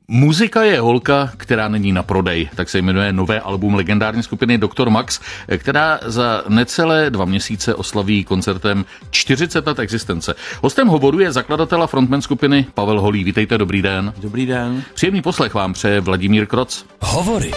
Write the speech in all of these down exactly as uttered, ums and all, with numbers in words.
Muzika je holka, která není na prodej, tak se jmenuje nové album legendární skupiny doktor Max, která za necelé dva měsíce oslaví koncertem čtyřicet let existence. Hostem hovoru je zakladatel a frontman skupiny Pavel Holý. Vítejte, dobrý den. Dobrý den. Příjemný poslech vám přeje Vladimír Kroc. Hovory.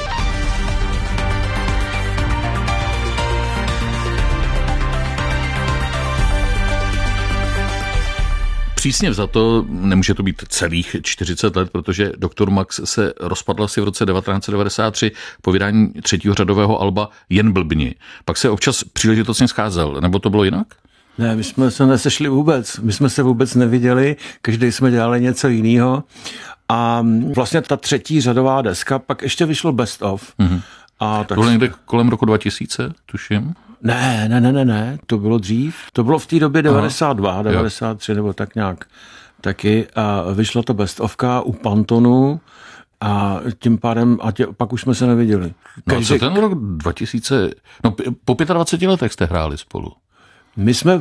Přísně vzato nemůže to být celých čtyřicet let, protože doktor Max se rozpadl asi v roce devatenáct set devadesát tři po vydání třetího řadového alba Jen blbni. Pak se občas příležitostně scházel, nebo to bylo jinak? Ne, my jsme se nesešli vůbec. My jsme se vůbec neviděli, každý jsme dělali něco jiného. A vlastně ta třetí řadová deska, pak ještě vyšlo Best of. Mm-hmm. A tak to bylo někde kolem roku dva tisíce, tuším? Ne, ne, ne, ne, ne, to bylo dřív. To bylo v té době devadesát dva, Aha. devadesát tři nebo tak nějak taky. A vyšla to Best ofka u Pantonu a tím pádem, a tě, pak už jsme se neviděli. Každý... No co ten rok dva tisíce, no po dvaceti pěti letech jste hráli spolu. My jsme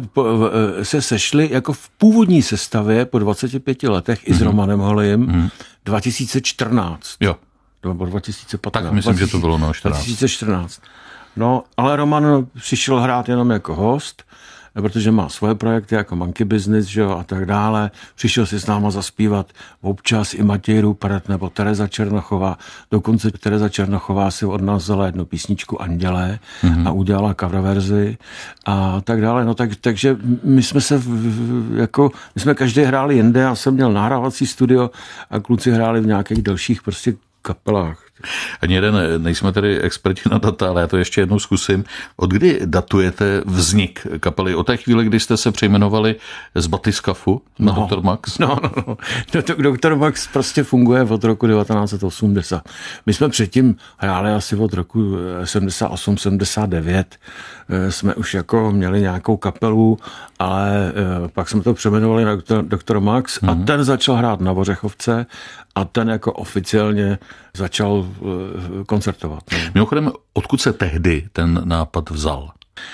se sešli jako v původní sestavě po dvaceti pěti letech mm-hmm. i s Romanem Holým mm-hmm. dva tisíce čtrnáct. Jo. Nebo dva tisíce patnáct. Tak myslím, že to bylo no čtrnáct. dva tisíce čtrnáct. No, ale Roman přišel hrát jenom jako host, protože má svoje projekty jako Monkey Business, že jo, a tak dále. Přišel si s náma zaspívat občas i Matěj Rupert nebo Tereza Černochová. Dokonce Tereza Černochová si od nás vzala jednu písničku Andělé mm-hmm. a udělala cover verzi a tak dále. No tak, takže my jsme se jako, my jsme každý hráli jinde, já jsem měl nahrávací studio a kluci hráli v nějakých dalších prostě kapelách. Ani jeden, nejsme tedy experti na data, ale já to ještě jednou zkusím. Od kdy datujete vznik kapely? Od té chvíle, kdy jste se přejmenovali z Batyskafu na no, doktor Max? No, no, no. doktor Max prostě funguje od roku devatenáct set osmdesát. My jsme předtím hráli asi od roku sedmdesát osm sedmdesát devět. Jsme už jako měli nějakou kapelu, ale pak jsme to přejmenovali na doktor Max a mm-hmm. ten začal hrát na Vořechovce a ten jako oficiálně začal koncertovat. No. Mimochodem, odkud se tehdy ten nápad vzal?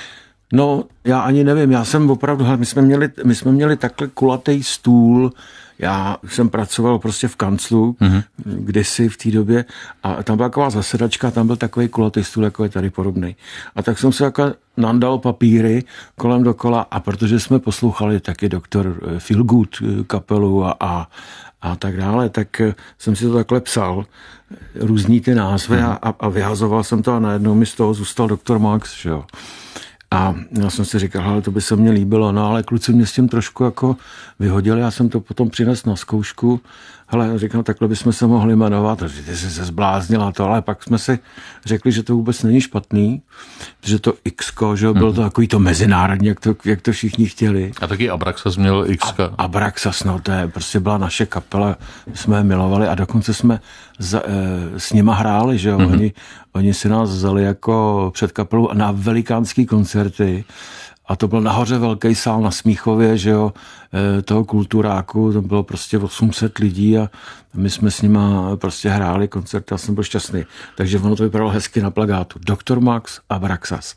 No, já ani nevím, já jsem opravdu, my jsme měli, my jsme měli takhle kulatý stůl, já jsem pracoval prostě v kanclu, mm-hmm. kdysi v té době a tam byla taková zasedačka, tam byl takový kulatý stůl, jako je tady podobný. A tak jsem se jako nandal papíry kolem dokola a protože jsme poslouchali taky doktor Feelgood kapelu a, a a tak dále, tak jsem si to takhle psal, různý ty názvy mm. a, a vyhazoval jsem to a najednou mi z toho zůstal doktor Max, že jo. A já jsem si říkal, ale to by se mně líbilo, no ale kluci mě s tím trošku jako vyhodili, já jsem to potom přinesl na zkoušku, hele, říkám, takhle bychom se mohli jmenovat, ty jsi se zbláznila to, ale pak jsme si řekli, že to vůbec není špatný, že to X-ko, že bylo to takový to mezinárodní, jak to, jak to všichni chtěli. A taky Abraxas měl X-ka. A, Abraxas, no to je, prostě byla naše kapela, jsme je milovali a dokonce jsme za, e, s nima hráli, že jo, mm-hmm. oni, oni si nás vzali jako před kapelou na velikánský koncerty. A to byl nahoře velký sál na Smíchově, že jo, toho kulturáku, to bylo prostě osm set lidí a my jsme s nima prostě hráli koncert, já jsem byl šťastný. Takže ono to vypadalo hezky na plakátu. doktor Max a Abraxas.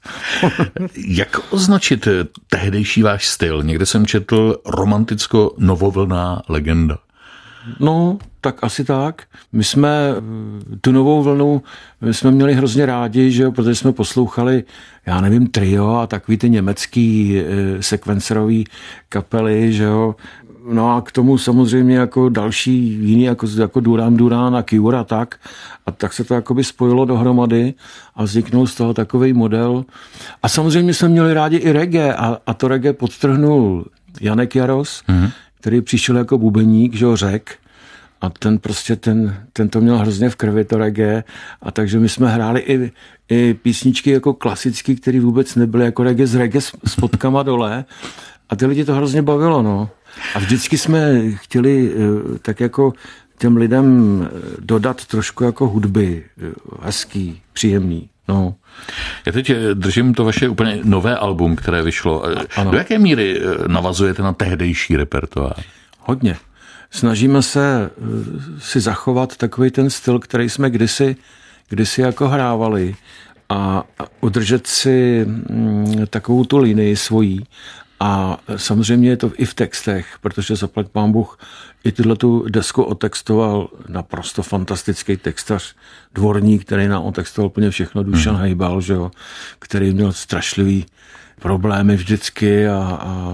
Jak označit tehdejší váš styl? Někde jsem četl romanticko-novovlná legenda. No, tak asi tak. My jsme tu novou vlnu, my jsme měli hrozně rádi, že jo, protože jsme poslouchali, já nevím, Trio a takový ty německý e, sekvencerový kapely, že jo. No a k tomu samozřejmě jako další jiný, jako, jako Duran Duran a Cure a tak. A tak se to jakoby spojilo dohromady a vzniknul z toho takovej model. A samozřejmě jsme měli rádi i reggae a, a to reggae podtrhnul Janek Jaros, mm-hmm. který přišel jako bubeník, že ho řek. A ten prostě, ten, ten to měl hrozně v krvi, to reggae. A takže my jsme hráli i, i písničky jako klasický, které vůbec nebyly jako reggae s reggae s, s podkama dole. A ty lidi to hrozně bavilo, no. A vždycky jsme chtěli tak jako těm lidem dodat trošku jako hudby. Hezký, příjemný, no. Já teď držím to vaše úplně nové album, které vyšlo. Ano. Do jaké míry navazujete na tehdejší repertoár? Hodně. Snažíme se si zachovat takový ten styl, který jsme kdysi, kdysi jako hrávali a udržet si takovou tu linii svojí A samozřejmě je to i v textech, protože zaplať pán Bůh i tuhletu desku otextoval naprosto fantastický textař Dvorník, který nám otextoval úplně všechno, Dušan hmm. Hejbal, že jo, který měl strašlivý problémy vždycky a, a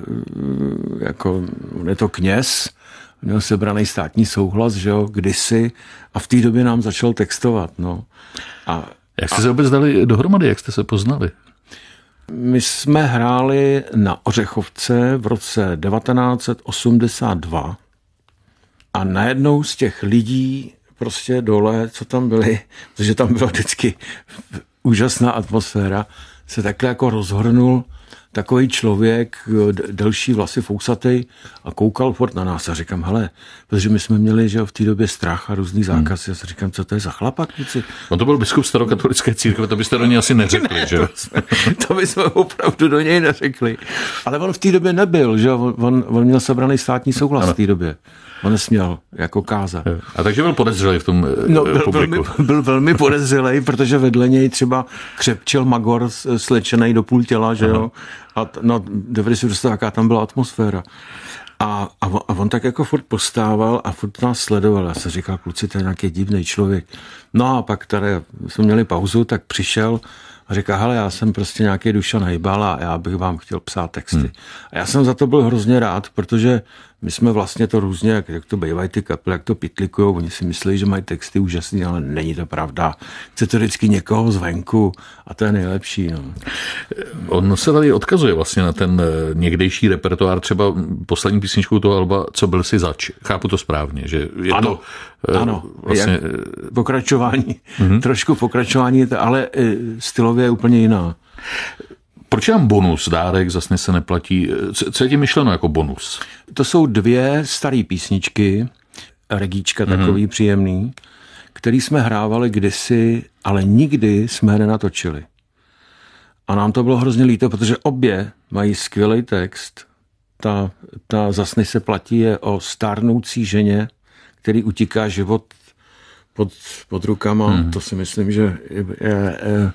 e, jako je to kněz, měl sebraný státní souhlas, že jo, kdysi a v té době nám začal textovat, no. A, jak jste a, se vůbec dali dohromady, jak jste se poznali? My jsme hráli na Ořechovce v roce devatenáct set osmdesát dva a najednou z těch lidí prostě dole, co tam byli, protože tam byla vždycky úžasná atmosféra, se takhle jako rozhrnul takový člověk, delší vlasy, fousatej a koukal furt na nás a říkám, hele, protože my jsme měli, že v té době strach a různý zákazy, hmm. já se říkám, co to je za chlapa, kluci? On to byl biskup starokatolické církve, to byste do něj asi neřekli, ne, že? To, jsme, to bychom opravdu do něj neřekli. Ale on v té době nebyl, že on, on, on měl sebraný státní souhlas ano. v té době. On nesměl jako kázat. A takže byl podezřelý v tom no, byl, publiku. Velmi, byl velmi podezřelý, protože vedle něj třeba křepčil magor slečený do půl těla, že jo. A no, dovedli si dostat, jaká tam byla atmosféra. A, a, on, a on tak jako furt postával a furt nás sledoval. Já jsem říkal, kluci, to je nějaký divný člověk. No a pak tady jsme měli pauzu, tak přišel a říká, hele, já jsem prostě nějaký Dušan Hejbal a já bych vám chtěl psát texty. Hmm. A já jsem za to byl hrozně rád, protože my jsme vlastně to různě, jak, jak to bývají ty kapely, jak to pitlikujou, oni si myslí, že mají texty úžasný, ale není to pravda. Chce to vždycky někoho zvenku a to je nejlepší. No. On se tady odkazuje vlastně na ten někdejší repertoár, třeba poslední písničkou toho alba Co byl si zač. Chápu to správně, že je ano, to ano, vlastně pokračování, mm-hmm. trošku pokračování, ale stylově je úplně jiná. Proč je tam bonus, dárek, zase se neplatí? Co je tím myšleno jako bonus? To jsou dvě staré písničky, regíčka takový mm-hmm. příjemný, který jsme hrávali kdysi, ale nikdy jsme nenatočili. A nám to bylo hrozně líto, protože obě mají skvělý text. Ta, ta Zasny se platí je o stárnoucí ženě, který utíká život pod, pod rukama. Mm-hmm. To si myslím, že je, je, je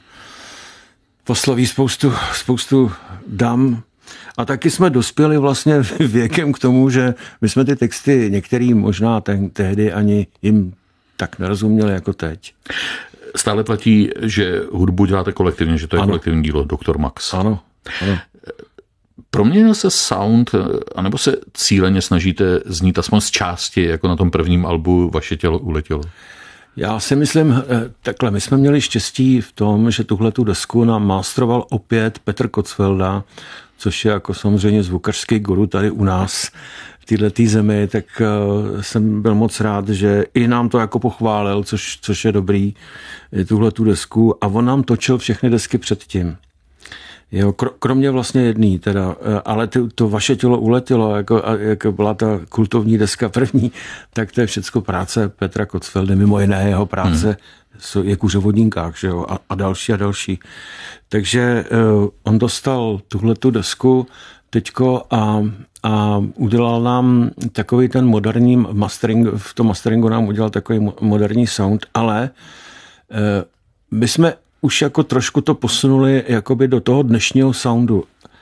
posloví spoustu, spoustu dam. A taky jsme dospěli vlastně věkem k tomu, že my jsme ty texty některý možná ten, tehdy ani jim tak nerozuměli jako teď. Stále platí, že hudbu děláte kolektivně, že to je ano. kolektivní dílo doktor Max. Ano, ano. Proměnil se sound, anebo se cíleně snažíte znít aspoň z části, jako na tom prvním albu Vaše tělo uletělo? Já si myslím, takhle, my jsme měli štěstí v tom, že tuhletu desku nám mástroval opět Petr Kocvelda, což je jako samozřejmě zvukařský guru tady u nás v této zemi, tak jsem byl moc rád, že i nám to jako pochválil, což, což je dobrý, tuhletu desku, a on nám točil všechny desky předtím. Jo, kromě vlastně jedný teda, ale to, to Vaše tělo uletělo, jako, jako byla ta kultovní deska první, tak to je všecko práce Petra Kocveldy, mimo jiné jeho práce hmm. je Kuřovodníkách, že jo, a, a další a další. Takže uh, on dostal tuhletu desku teďko a, a udělal nám takový ten moderní mastering, v tom masteringu nám udělal takový moderní sound, ale uh, my jsme už jako trošku to posunuli jakoby do toho dnešního soundu.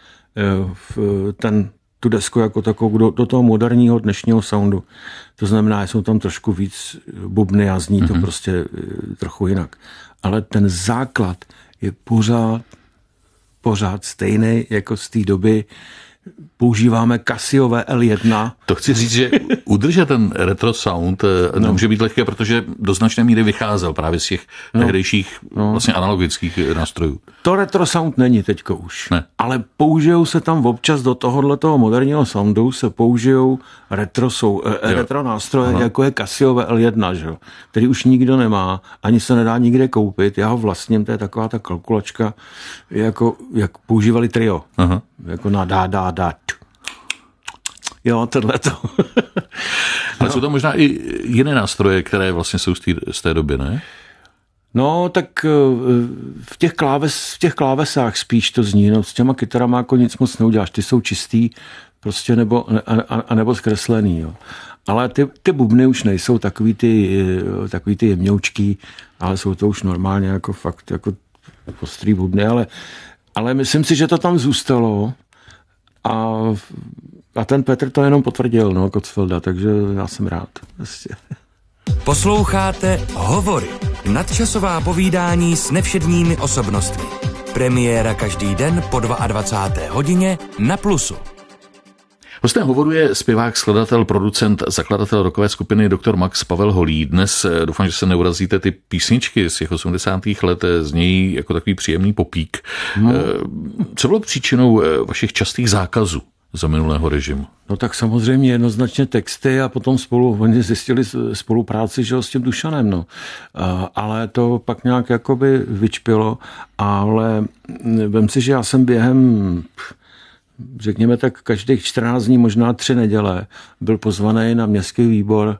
Ten, tu desku jako takovou, do, do toho moderního dnešního soundu. To znamená, že jsou tam trošku víc bubny a zní to mm-hmm. prostě trochu jinak. Ale ten základ je pořád, pořád stejný jako z té doby. Používáme Casiové L jedna. To chci říct, že udržet ten retro sound no. nemůže být lehké, protože do značné míry vycházel právě z těch no. tehdejších no. vlastně analogických nástrojů. To retro sound není teďko už. Ne. Ale použijou se tam občas do tohohletoho moderního soundu se použijou retro, sou, retro nástroje, Aha. jako je Casiové L jedna, že? Který už nikdo nemá, ani se nedá nikde koupit. Já ho vlastním, to je taková ta kalkulačka, jako, jak používali trio. Aha. Jako na dá, dá, dá. Jo, tohleto. Ale jsou tam možná i jiné nástroje, které vlastně jsou z té, z té doby, ne? No, tak v těch, kláves, v těch klávesách spíš to zní, no, s těma kytarama jako nic moc neuděláš, ty jsou čistý, prostě nebo, a, a nebo zkreslený, jo. Ale ty, ty bubny už nejsou takový ty, takový ty jemňoučký, ale jsou to už normálně jako fakt, jako ostrý bubny, ale, ale myslím si, že to tam zůstalo A, a ten Petr to jenom potvrdil, no, Kocfelda, takže já jsem rád. Vlastně. Posloucháte Hovory, nadčasová povídání s nevšedními osobnostmi. Premiéra každý den po dvacáté druhé hodině na Plusu. Hostem Hovoru je zpěvák, skladatel, producent, zakladatel rockové skupiny doktor Max Pavel Holý. Dnes doufám, že se neurazíte, ty písničky z těch osmdesátých let znějí jako takový příjemný popík. No. Co bylo příčinou vašich častých zákazů za minulého režimu? No tak samozřejmě jednoznačně texty a potom spolu, oni zjistili spolupráci, že, s tím Dušanem, no. Ale to pak nějak jakoby vyčpilo, ale vem si, že já jsem během, řekněme tak každých čtrnáct dní, možná tři neděle, byl pozvaný na městský výbor,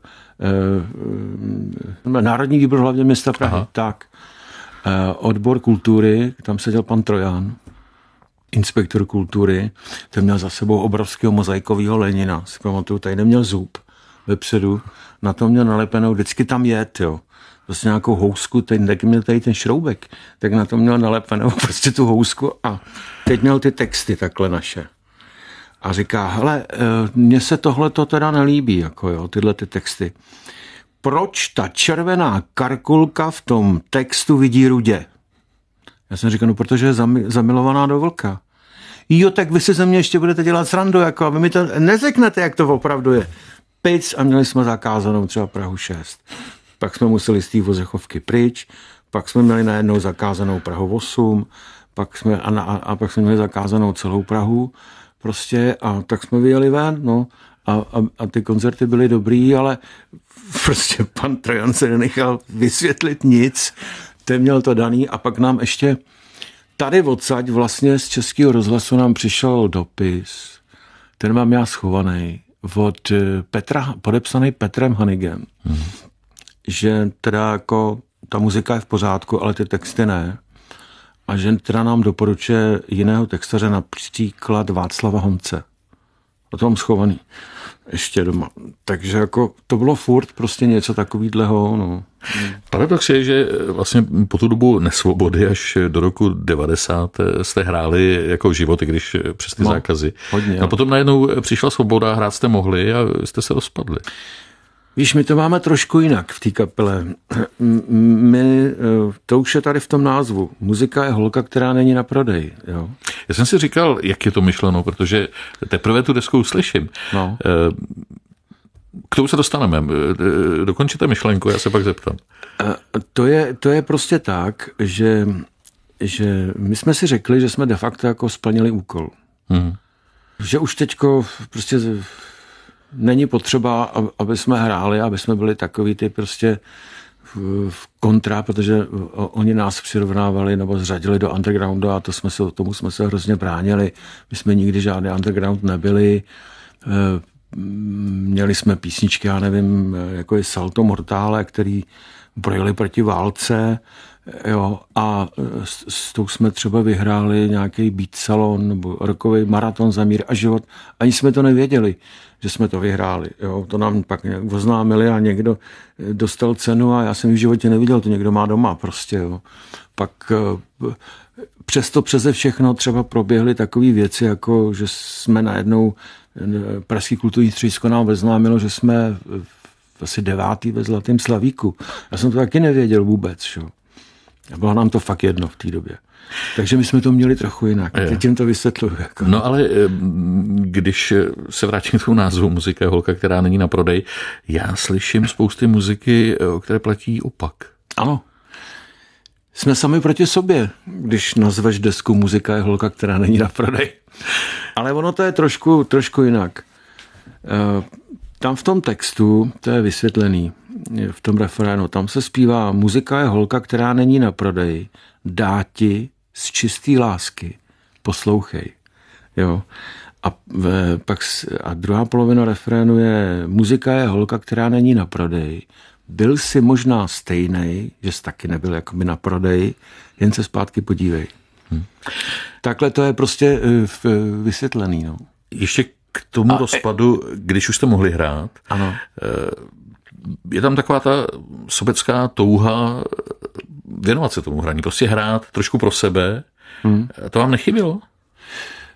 eh, Národní výbor hlavně města Prahy, Aha. tak, eh, odbor kultury, tam seděl pan Trojan, inspektor kultury, ten měl za sebou obrovského mozaikového Lenina, si pamatuju, tady neměl zub vepředu, na tom měl nalepenou, vždycky tam jet, jo. Prostě nějakou housku, teď taky měl tady ten šroubek, tak na tom měl nalepenou prostě tu housku a teď měl ty texty takhle naše. A říká, hele, mně se tohleto teda nelíbí, jako jo, tyhle ty texty. Proč ta červená karkulka v tom textu vidí rudě? Já jsem říkal, no protože je zamilovaná do vlka. Jo, tak vy si ze mě ještě budete dělat srandu, jako a vy mi to neřeknete, jak to opravdu je. Pic, a měli jsme zakázanou třeba Prahu šest. Pak jsme museli z té Vozechovky pryč, pak jsme měli najednou zakázanou Prahu osm, pak jsme, a, a, a pak jsme měli zakázanou celou Prahu, prostě, a tak jsme vyjeli ven, no, a, a, a ty koncerty byly dobrý, ale prostě pan Trojan se nenechal vysvětlit nic, ten měl to daný a pak nám ještě tady odsaď vlastně z Českého rozhlasu nám přišel dopis, ten mám já schovaný, od Petra, podepsaný Petrem Hanigem, hmm. že teda jako ta muzika je v pořádku, ale ty texty ne. A že teda nám doporučuje jiného textaře, například Václava Honce. O tom schovaný ještě doma. Takže jako to bylo furt prostě něco takovýhleho. No. Paradox je, že vlastně po tu dobu nesvobody až do roku devadesát jste hráli jako život, i když přes ty no, zákazy. Hodně, a potom najednou přišla svoboda, hrát jste mohli a jste se rozpadli. Víš, my to máme trošku jinak v té kapele. My, to už je tady v tom názvu. Muzika je holka, která není na prodej. Jo? Já jsem si říkal, jak je to myšleno, protože teprve tu desku slyším. No. K tomu se dostaneme. Dokončíte myšlenku, já se pak zeptám. To je, to je prostě tak, že, že my jsme si řekli, že jsme de facto jako splnili úkol. Hmm. Že už teďko prostě není potřeba, aby jsme hráli, aby jsme byli takový ty prostě v kontra, protože oni nás přirovnávali nebo zřadili do undergroundu a to jsme se, tomu jsme se hrozně bránili. My jsme nikdy žádný underground nebyli. Měli jsme písničky, já nevím, jako je Salto Mortale, který brojili proti válce, jo, a s, s tou jsme třeba vyhráli nějaký beat salon nebo rokový maraton za mír a život. Ani jsme to nevěděli, že jsme to vyhráli. Jo. To nám pak nějak oznámili a někdo dostal cenu a já jsem v životě neviděl, to někdo má doma prostě. Jo. Pak přesto přeze všechno třeba proběhly takové věci, jako že jsme najednou, Pražský kulturní středisko nám oznámilo, že jsme asi devátý ve Zlatém slavíku. Já jsem to taky nevěděl vůbec. Jo. A bylo nám to fakt jedno v té době. Takže my jsme to měli trochu jinak. Teď jim to vysvětluju. Jako. No ale když se vrátím k tomu názvu, muzika je holka, která není na prodej, já slyším spousty muziky, o které platí opak. Ano. Jsme sami proti sobě, když nazveš desku Muzika je holka, která není na prodej. Ale ono to je trošku, trošku jinak. Tam v tom textu, to je vysvětlený, v tom refrénu, tam se zpívá muzika je holka, která není na prodej, dá ti z čistý lásky, poslouchej. Jo. A, v, pak, a druhá polovina refrénu je muzika je holka, která není na prodej, byl si možná stejnej, že jsi taky nebyl jakoby na prodej, jen se zpátky podívej. Hmm. Takhle to je prostě vysvětlený. No. Ještě k tomu a, rozpadu, když už jste mohli hrát, ano. Je tam taková ta sobecká touha věnovat se tomu hraní, prostě hrát trošku pro sebe. Hmm. To vám nechybělo?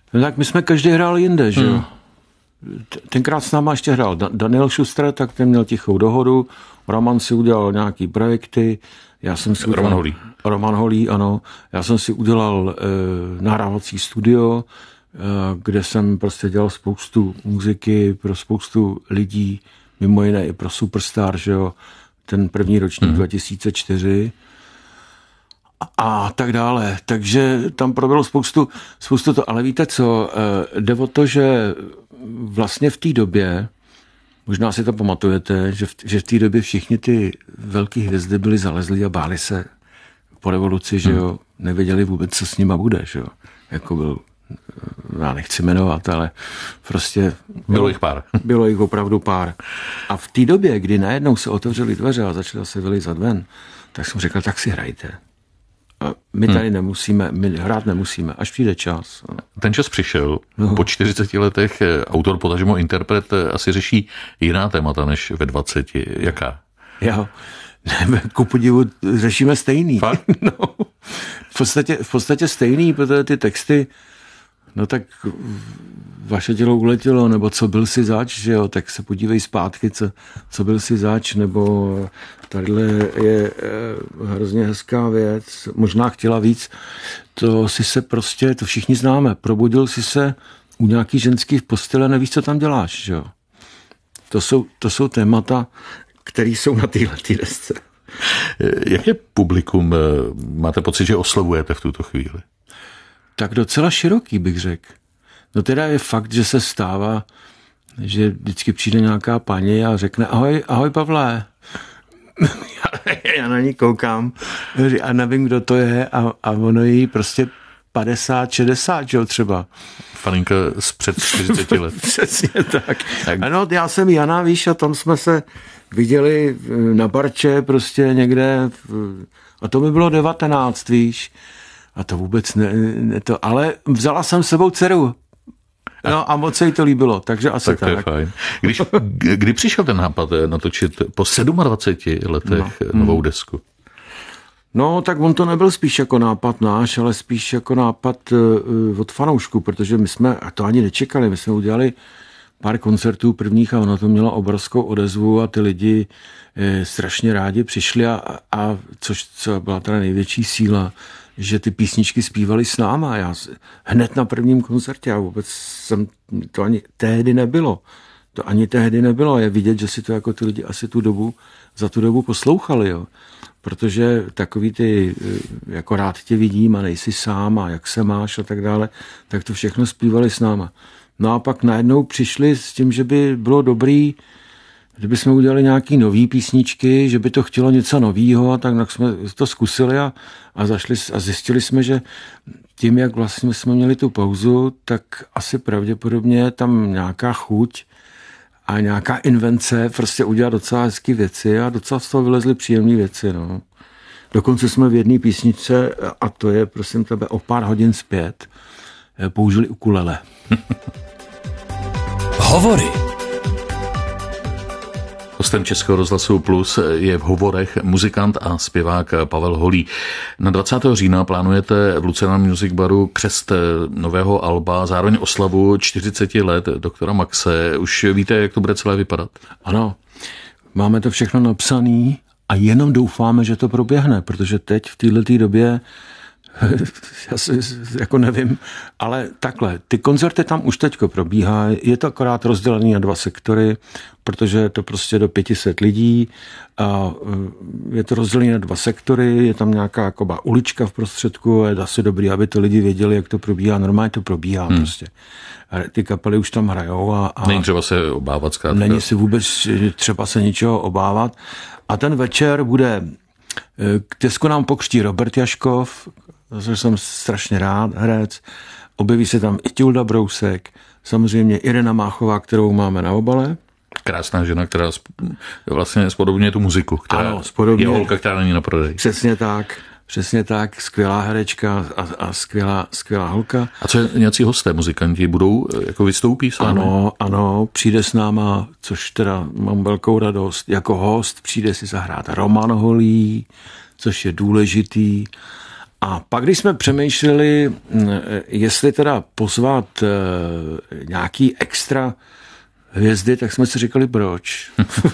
No tak my jsme každý hrál jinde, že jo. Hmm. Tenkrát s náma ještě hrál Daniel Schuster, tak ten měl Tichou dohodu, Roman si udělal nějaký projekty, já jsem si Roman udělal, Holý. Roman Holý, ano. Já jsem si udělal e, nahrávací studio, e, kde jsem prostě dělal spoustu muziky pro spoustu lidí, mimo jiné i pro Superstar, že jo, ten první ročník hmm. dva tisíce čtyři a, a tak dále. Takže tam proběhlo spoustu, spoustu to, ale víte co, e, jde o to, že vlastně v té době, možná si to pamatujete, že v, že v té době všichni ty velké hvězdy byly zalezlí a báli se po revoluci, že jo, nevěděli vůbec, co s nima bude, že jo. Jako byl, já nechci jmenovat, ale prostě... Bylo, bylo jich pár. Bylo jich opravdu pár. A v té době, kdy najednou se otevřely dveře a začali se vylizat ven, tak jsem řekl, tak si hrajte. A my tady hmm. nemusíme, my hrát nemusíme, až přijde čas. Ten čas přišel. No. Po čtyřiceti letech autor, potažmo interpret, asi řeší jiná témata než ve dvaceti. Jaká? Jo, ku podivu řešíme stejný. No, v podstatě, v podstatě stejný, protože ty texty, no tak vaše tělo uletělo, nebo co byl si zač, že jo, tak se podívej zpátky, co, co byl si zač, nebo tadyhle je hrozně hezká věc, možná chtěla víc, to si se prostě, to všichni známe, probudil si se u nějaký ženský v postele, nevíš, co tam děláš, že jo. To jsou, to jsou témata, které jsou na téhle desce. Jaké publikum máte pocit, že oslovujete v tuto chvíli? Tak docela široký, bych řekl. No teda je fakt, že se stává, že vždycky přijde nějaká paní a řekne ahoj, ahoj Pavle. Já na ní koukám a nevím, kdo to je a, a ono jí prostě padesát, šedesát, jo, třeba. Faninka z před čtyřiceti let. Přesně tak. tak. Ano, já jsem Jana, víš, a tam jsme se viděli na barče prostě někde a to mi bylo devatenáct, víš. A to vůbec ne, ne to, ale vzala jsem sebou dceru. No a moc se jí to líbilo, takže asi tak. Tak to je fajn. Když, kdy přišel ten nápad natočit po dvaceti sedmi letech no. novou desku? No, tak on to nebyl spíš jako nápad náš, ale spíš jako nápad uh, od fanoušku, protože my jsme, a to ani nečekali, my jsme udělali pár koncertů prvních a ono to mělo obrovskou odezvu a ty lidi eh, strašně rádi přišli a, a což co byla teda největší síla, že ty písničky zpívali s náma. Já hned na prvním koncertě, já vůbec jsem, to ani tehdy nebylo. To ani tehdy nebylo. Je vidět, že si to jako ty lidi asi tu dobu, za tu dobu poslouchali, jo. Protože takový ty, jako rád tě vidím a nejsi sám a jak se máš a tak dále, tak to všechno zpívali s náma. No a pak najednou přišli s tím, že by bylo dobrý, kdyby jsme udělali nějaký nový písničky, že by to chtělo něco novýho, tak jsme to zkusili a, a, zašli, a zjistili jsme, že tím, jak vlastně jsme měli tu pauzu, tak asi pravděpodobně tam nějaká chuť a nějaká invence prostě udělat docela hezky věci a docela z toho vylezly příjemné věci. No. Dokonce jsme v jedné písničce, a to je prosím tebe o pár hodin zpět, použili ukulele. Hovory. Hostem Českého rozhlasu Plus je v hovorech muzikant a zpěvák Pavel Holý. Na dvacátého října plánujete v Lucerna Music Baru křest nového alba, zároveň oslavu čtyřiceti let doktora Maxe. Už víte, jak to bude celé vypadat? Ano, máme to všechno napsané a jenom doufáme, že to proběhne, protože teď v této době já si jako nevím, ale takhle, ty koncerty tam už teďko probíhají, je to akorát rozdělený na dva sektory, protože je to prostě do pěti set lidí a je to rozdělený na dva sektory, je tam nějaká jakoba ulička v prostředku, je asi dobrý, aby to lidi věděli, jak to probíhá, normálně to probíhá hmm. prostě. A ty kapely už tam hrajou a... a není třeba se obávat zkrátka. Není si vůbec třeba se ničeho obávat a ten večer bude, k desku nám pokřtí Robert Jaškov, zase jsem strašně rád, herec. Objeví se tam i Tilda Brousek, samozřejmě Irena Máchová, kterou máme na obale. Krásná žena, která vlastně spodobňuje tu muziku, která ano, spodobně, je holka, která není na prodej. Přesně tak, přesně tak, skvělá herečka a, a skvělá, skvělá holka. A co nějací hosté, muzikanti, budou, jako vystoupí s vámi? Ano, ano, přijde s náma, což teda mám velkou radost, jako host přijde si zahrát Roman Holý, což je důležitý. A pak, když jsme přemýšleli, jestli teda pozvat nějaký extra hvězdy, tak jsme si říkali, proč.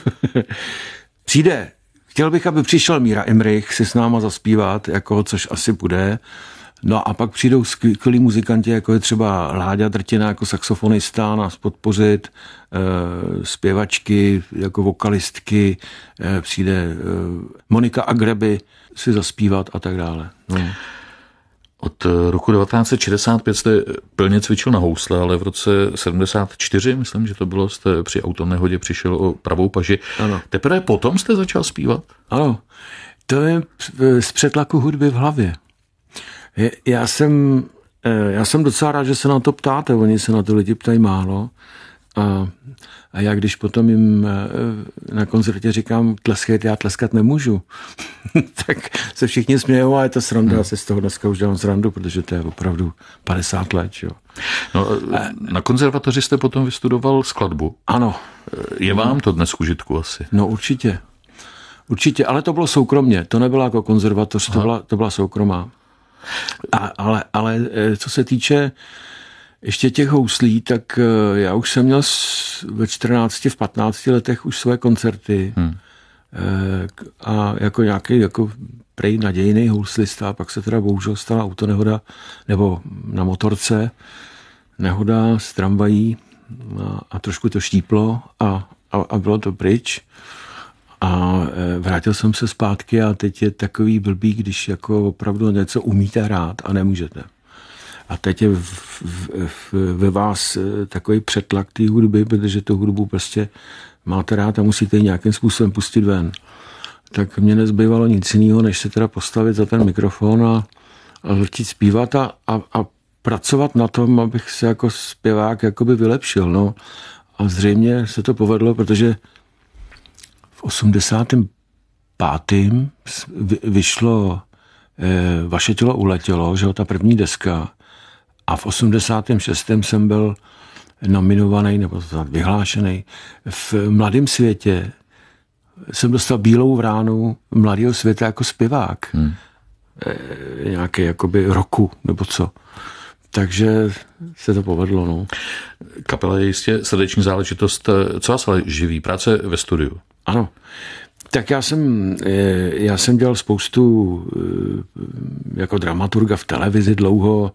Přijde, chtěl bych, aby přišel Míra Imrich si s náma zaspívat, jako, což asi bude. No a pak přijdou skvělí muzikanti, jako je třeba Láďa Drtina jako saxofonista, nás podpořit, e, zpěvačky jako vokalistky, e, přijde e, Monika Agreby si zaspívat a tak dále. No. Od roku devatenáct set šedesát pět jste plně cvičil na housle, ale v roce sedmdesát čtyři, myslím, že to bylo, jste při autonehodě přišel o pravou paži. Ano. Teprve potom jste začal zpívat? Ano, to je z přetlaku hudby v hlavě. Já jsem, já jsem docela rád, že se na to ptáte, oni se na to lidi ptají málo. A, a já když potom jim na koncertě říkám tleskejte, já tleskat nemůžu, tak se všichni smějou a je to sranda. Hmm. Já se z toho dneska už dělám srandu, protože to je opravdu padesát let. Jo. No, na konzervatoři jste potom vystudoval skladbu. Ano. Je vám to dnes k užitku asi? No určitě. Určitě, ale to bylo soukromně. To nebyla jako konzervatoř, to byla, to byla soukromá. A, ale, ale co se týče ještě těch houslí, tak já už jsem měl ve čtrnácti, v patnácti letech už své koncerty hmm. a jako nějaký jako prej nadějný houslista, pak se teda bohužel stala autonehoda, nebo na motorce, nehoda s tramvají a, a trošku to štíplo a, a, a bylo to pryč. A vrátil jsem se zpátky a teď je takový blbý, když jako opravdu něco umíte hrát a nemůžete. A teď je v, v, v, ve vás takový přetlak té hudby, protože tu hudbu prostě máte rád a musíte ji nějakým způsobem pustit ven. Tak mě nezbývalo nic jiného, než se teda postavit za ten mikrofon a, a začít zpívat a, a, a pracovat na tom, abych se jako zpěvák jakoby vylepšil. No. A zřejmě se to povedlo, protože v osmdesátém pátém vyšlo e, Vaše tělo uletělo, že jo, ta první deska. A v osmdesátém šestém jsem byl nominovaný nebo vyhlášený v Mladém světě. Jsem dostal bílou vránu Mladého světa jako zpěvák. Hmm. E, nějaké jakoby roku nebo co. Takže se to povedlo. No. Kapela je jistě srdeční záležitost. Co vás ale živí? Práce ve studiu? Ano. Tak já jsem, já jsem dělal spoustu jako dramaturga v televizi dlouho,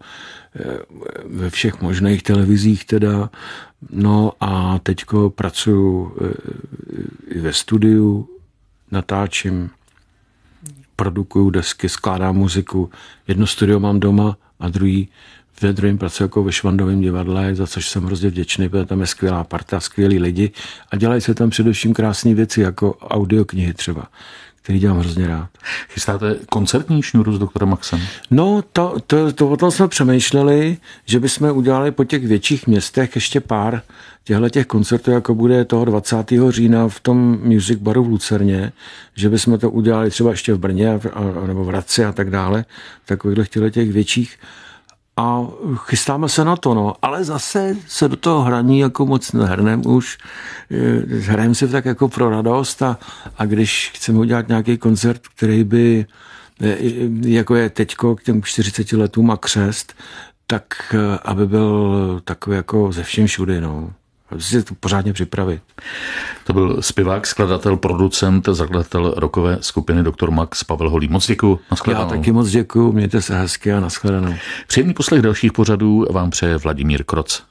ve všech možných televizích teda. No a teďko pracuji i ve studiu, natáčím, produkuju desky, skládám muziku. Jedno studio mám doma a druhý ve druhém pracuji jako ve Švandovém divadle, za což jsem hrozně vděčný, protože tam je skvělá parta, skvělí lidi a dělají se tam především krásné věci, jako audioknihy třeba, který dělám hrozně rád. Chystáte koncertní šňůru s doktorem Maxem? No, to, to, to o tom jsme přemýšleli, že bychom udělali po těch větších městech ještě pár těchto těch koncertů, jako bude toho dvacátého října v tom Music Baru v Lucerně, že bychom to udělali třeba ještě v Brně a, a, nebo v Hradci a tak dále, takovýchhle těch, těch větších. A chystáme se na to, no. Ale zase se do toho hraní jako moc nehrnem už. Hrajeme si tak jako pro radost a, a když chceme udělat nějaký koncert, který by, jako je teďko k těm čtyřiceti letům a křest, tak aby byl takový jako ze všem všudy, no. Si to pořádně připravit. To byl zpěvák, skladatel, producent, zakladatel rockové skupiny doktor Max Pavel Holý. Moc děkuju. Já taky moc děkuju, mějte se hezky a nashledanou. Příjemný poslech dalších pořadů vám přeje Vladimír Kroc.